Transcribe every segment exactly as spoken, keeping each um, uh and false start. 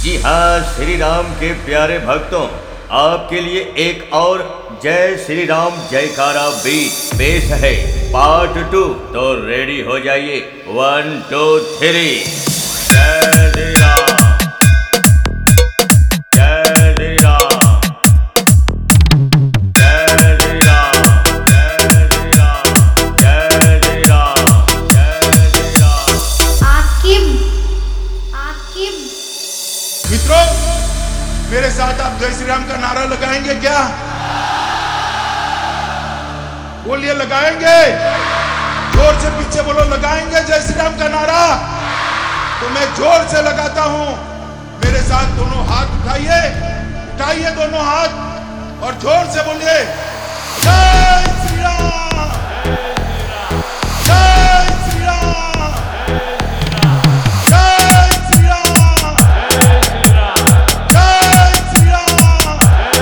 जी हाँ श्री राम के प्यारे भक्तों, आपके लिए एक और जय श्री राम जयकारा बीट पेश है पार्ट टू। तो रेडी हो जाइए। One two three. जय श्री राम, जय श्री राम, जय श्री राम, जय श्री राम, जय श्री राम, जय श्री राम। आकिब आकिब मित्रों, मेरे साथ आप जय श्री राम का नारा लगाएंगे क्या? बोलिए, लगाएंगे? जोर से पीछे बोलो, लगाएंगे जय श्री राम का नारा? तो मैं जोर से लगाता हूं। मेरे साथ दोनों हाथ उठाइए, उठाइए दोनों हाथ और जोर से बोलिए, जय श्री राम, जय श्री राम, जय श्री राम, जय श्री राम,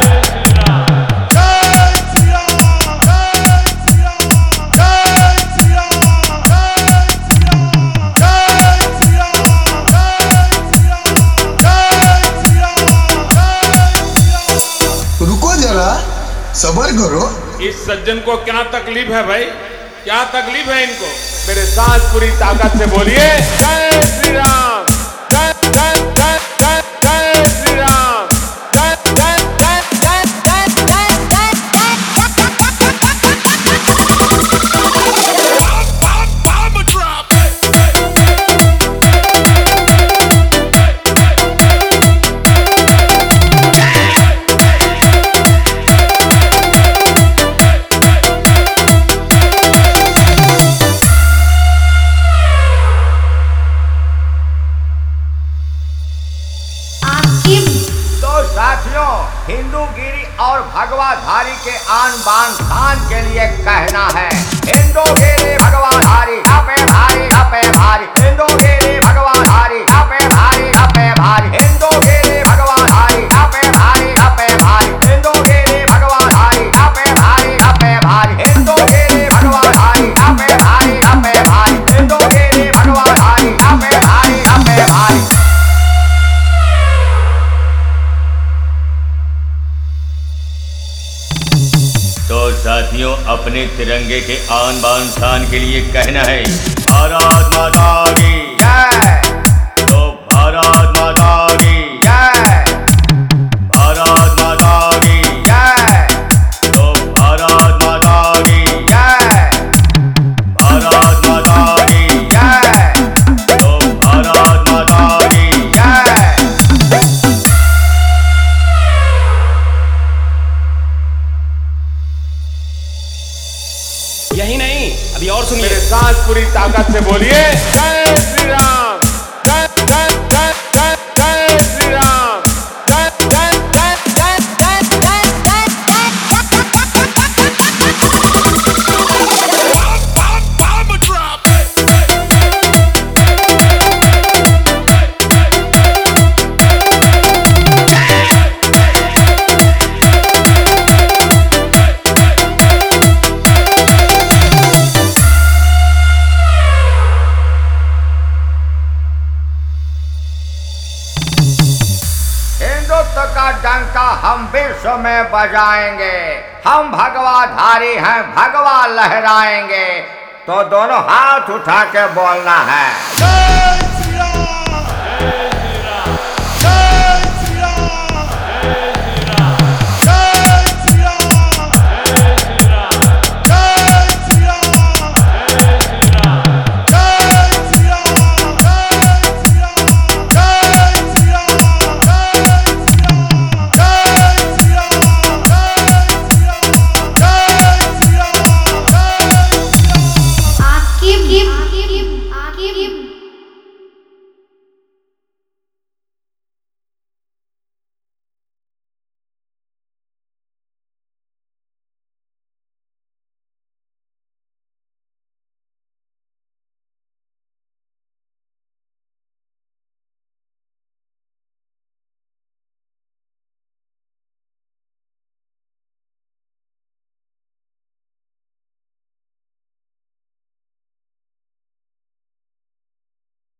जय श्री राम, जय श्री राम, जय श्री राम, जय श्री राम, जय श्री राम, जय श्री राम, जय श्री राम, जय श्री राम। रुको जरा, सबर करो। इस सज्जन को क्या तकलीफ है भाई? क्या तकलीफ है इनको? मेरे साथ पूरी ताकत से बोलिए, जय श्री राम, जय जय जय जय जय श्री राम, जय जय जय जय जय जय आकिब तो साथियों, हिंदूगिरी और भगवाधारी के आन बान शान के लिए कहना है, हिंदूगिरी भगवाधारी अपे भारी अपे भारी, हिंदूगिरी भगवाधारी अपे भारी अपे भारी, हिंदूगिरी भगवाधारी अपे भारी अपे भारी, हिंदूगिरी भगवाधारी अपे भारी अपे भारी, हिंदूगिरी भगवाधारी अपे भारी अपे भारी, हिंदूगिरी भगवाधारी अपे भारी अपे भारी। तो साथियों, अपने तिरंगे के आन बान शान के लिए कहना है, भारत माता की जय। तो भारत माता की जय, भारत माता की जय। तो भारत माता की जय, भारत माता की जय। तो भारत माता की जय। यही नहीं, अभी और सुनिए। मेरे साथ पूरी ताकत से बोलिए, जय श्री राम, जय जय जय जय जय श्री राम, जय जय जय जय जय जय हिंदुत्व का डंका हम विश्व में बजाएंगे, हम भगवाधारी हैं, भगवा लहराएंगे। तो दोनों हाथ उठा के बोलना है, जय श्री